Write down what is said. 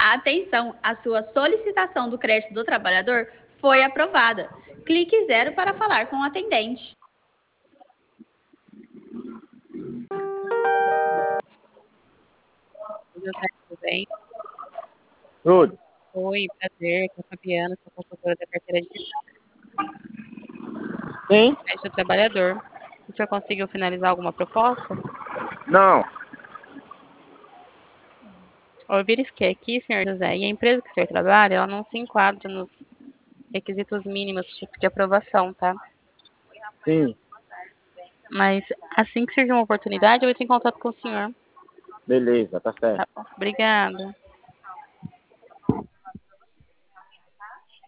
Atenção, a sua solicitação do crédito do trabalhador foi aprovada. Clique 0 para falar com o atendente. José, tudo bem? Tudo. Oi, prazer, com a Fabiana, sou consultora da carteira digital Sim? do trabalhador. O senhor conseguiu finalizar alguma proposta? Não. Eu verifiquei aqui, senhor José, e a empresa que o senhor trabalha, ela não se enquadra nos requisitos mínimos de aprovação, tá? Sim. Mas assim que surgir uma oportunidade, eu entro em contato com o senhor. Beleza, tá certo. Tá bom, obrigada.